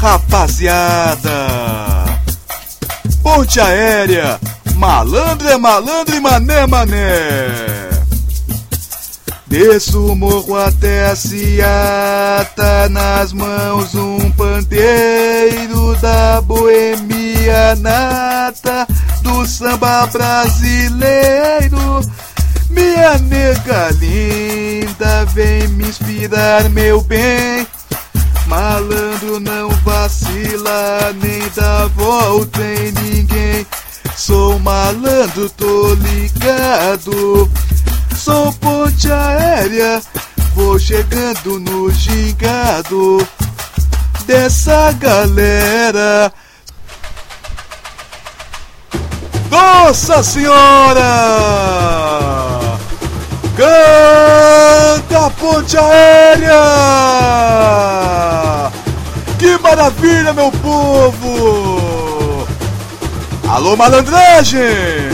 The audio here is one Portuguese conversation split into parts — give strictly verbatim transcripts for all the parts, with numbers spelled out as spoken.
rapaziada. Ponte aérea, malandro é malandro e mané é mané. Desço o morro até a Seata, nas mãos um pandeiro da boemia nata, do samba brasileiro. Minha nega linda, vem me inspirar, meu bem. Malandro não vacila, nem dá volta em ninguém. Sou malandro, tô ligado. Sou ponte aérea, vou chegando no gingado dessa galera. Nossa Senhora! Canta ponte aérea! Que maravilha, meu povo! Alô, malandragem!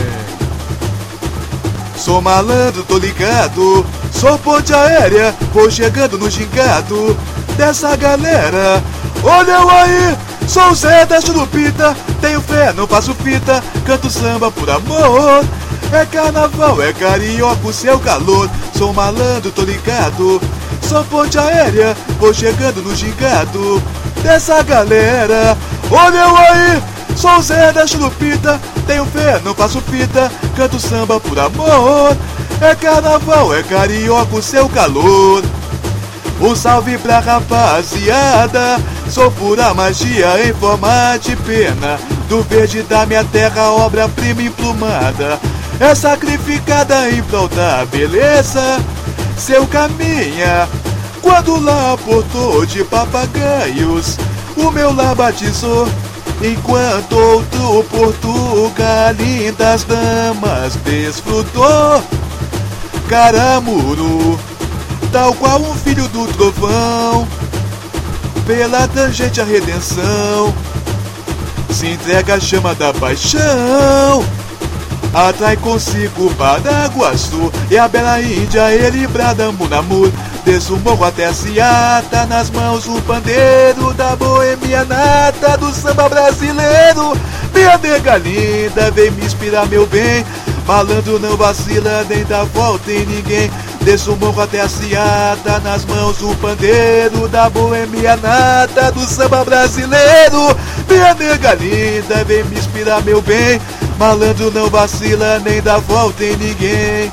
Sou malandro, tô ligado. Sou ponte aérea, vou chegando no gingado dessa galera. Olha eu aí, sou o Zé da Churupita. Tenho fé, não faço fita, canto samba por amor. É carnaval, é carioca, o seu calor. Sou malandro, tô ligado. Sou ponte aérea, vou chegando no gingado dessa galera. Olha eu aí, sou o Zé da Churupita. Tenho fé, não faço fita, canto samba por amor. É carnaval, é carioca, o seu calor. Um salve pra rapaziada, sou pura magia em forma de pena. Do verde da minha terra, obra-prima emplumada, é sacrificada em prol da beleza. Seu caminha, quando lá portou de papagaios, o meu lar batizou. Enquanto outro Portugal, lindas damas desfrutou. Caramuru, tal qual um filho do trovão, pela tangente a redenção, se entrega à chama da paixão. Atrai consigo Paraguaçu e a bela Índia, ele brada Munamur. Desço o morro até a Seata, nas mãos um pandeiro da boemia nata, do samba brasileiro. Minha nega linda, vem me inspirar, meu bem. Malandro não vacila, nem dá volta em ninguém. Desço o morro até a Seata, nas mãos um pandeiro da boemia nata, do samba brasileiro. Minha nega linda, vem me inspirar, meu bem. Malandro não vacila, nem dá volta em ninguém.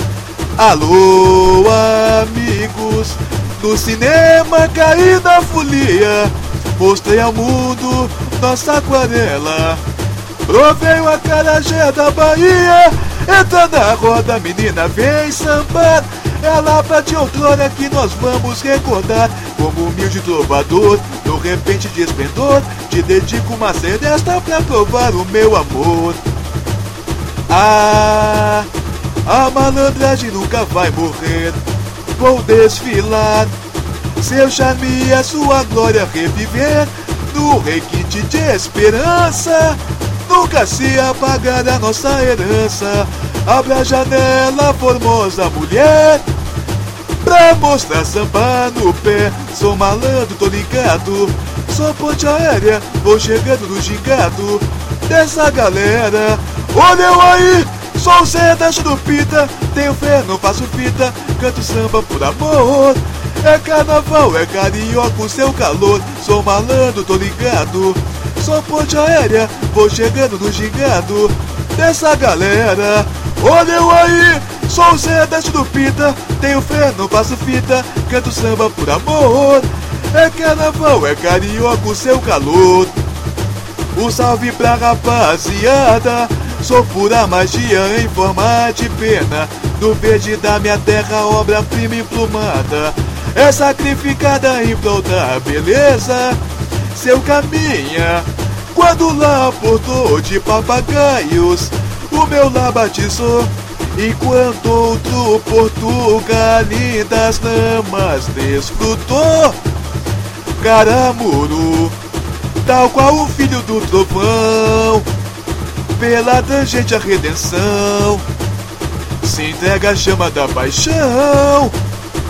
Alô, amigos, no cinema caí da folia, mostrei ao mundo nossa aquarela. Provei o acarajé da Bahia, entra na roda, menina, vem sambar. É lá pra de outrora que nós vamos recordar. Como humilde trovador, no repente de esplendor, te dedico uma seresta pra provar o meu amor. Ah, a malandragem nunca vai morrer. Vou desfilar, seu charme e a sua glória reviver. No requinte de esperança, nunca se apagará nossa herança. Abra a janela, formosa mulher, pra mostrar samba no pé. Sou malandro, tô ligado. Sou ponte aérea, vou chegando no gingado dessa galera. Olha eu aí, sou o Zé da Churupita. Tenho fé, não faço fita, canto samba por amor. É carnaval, é carioca, o seu calor. Sou malandro, tô ligado. Sou ponte aérea, vou chegando no gingado dessa galera. Olha eu aí, sou o Zé da Churupita. Tenho fé, não faço fita, canto samba por amor. É carnaval, é carioca, o seu calor. Um salve pra rapaziada, sou pura magia em forma de pena. Do verde da minha terra, obra-prima emplumada, é sacrificada em prol da beleza. Seu caminha, quando lá portou de papagaios, o meu lar batizou. Enquanto outro Portugal, lindas damas desfrutou. Caramuru, tal qual o filho do trovão, pela tangente a redenção, se entrega à chama da paixão.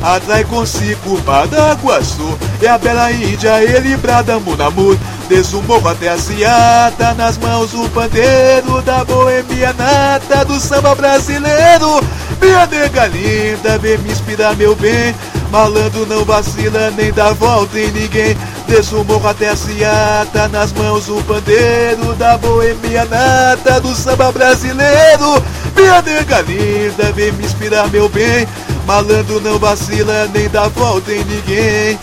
atrai consigo Badaguaçu. É a bela Índia, ele brada Munamur, desde o morro até a Seata, nas mãos o pandeiro da boemia nata do samba brasileiro. Minha nega linda, vem me inspirar meu bem, malandro não vacila nem dá volta em ninguém. Desde o morro até a Seata, nas mãos o pandeiro da boemia nata do samba brasileiro. Minha nega linda, vem me inspirar meu bem, malandro não vacila nem dá volta em ninguém.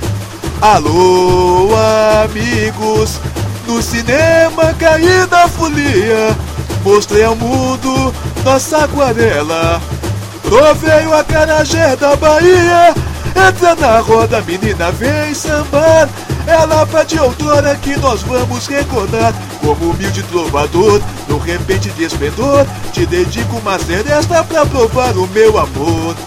Alô, amigos, no cinema caí da folia, mostrei ao mundo nossa aquarela, provei o acarajé da Bahia. Entra na roda, menina, vem sambar, ela pede outrora que nós vamos recordar. Como humilde trovador, no repente de esplendor, te dedico uma seresta pra provar o meu amor.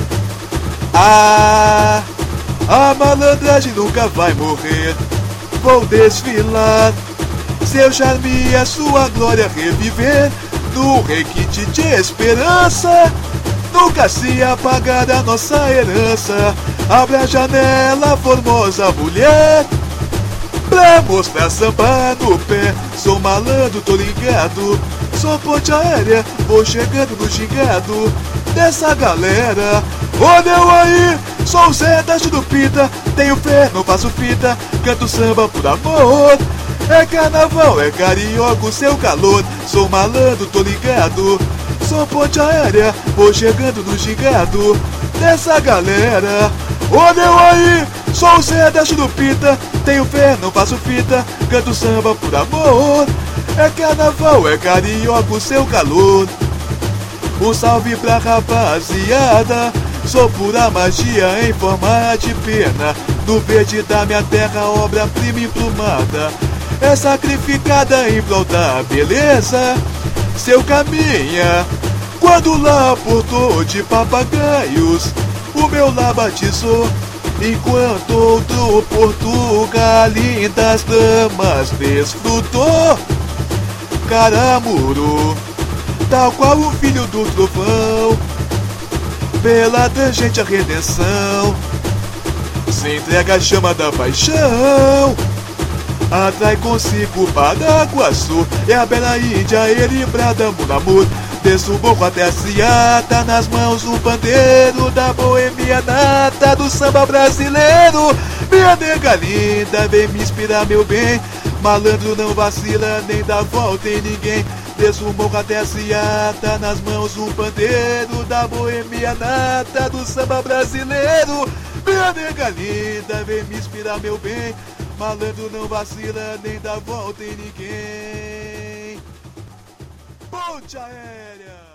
Ah, a malandragem nunca vai morrer, vou desfilar, seu charme e a sua glória reviver, no requinte de esperança, nunca se apagará nossa herança. Abre a janela, formosa mulher, pra mostrar samba no pé. Sou malandro, tô ligado, sou ponte aérea, vou chegando no gingado dessa galera. Olha eu aí, sou o Zé da Churupita, tenho fé, não faço fita, canto samba por amor. É carnaval, é carioca o seu calor, sou malandro, tô ligado, sou ponte aérea, vou chegando no gingado dessa galera. Olha eu aí, sou o Zé da Churupita, tenho fé, não faço fita, canto samba por amor. É carnaval, é carioca o seu calor. Um salve pra rapaziada, sou pura magia em forma de pena, do verde da minha terra, obra-prima emplumada, é sacrificada em prol da beleza. Seu caminha, quando lá portou de papagaios, o meu lá batizou, enquanto outro Portugal lindas damas desfrutou. Caramuru, tal qual o filho do trovão, pela tangente a redenção, se entrega a chama da paixão, atrai consigo Badaguaçu. É a bela Índia, ele brada Munamur, desde o morro até a Seata, nas mãos o pandeiro da boemia nata do samba brasileiro. Minha nega linda, vem me inspirar meu bem, malandro não vacila nem dá volta em ninguém. Desde o morro até a Seata, nas mãos o pandeiro da boemia nata do samba brasileiro. Minha nega linda, vem me inspirar meu bem, malandro não vacila nem dá volta em ninguém. Ponte aérea!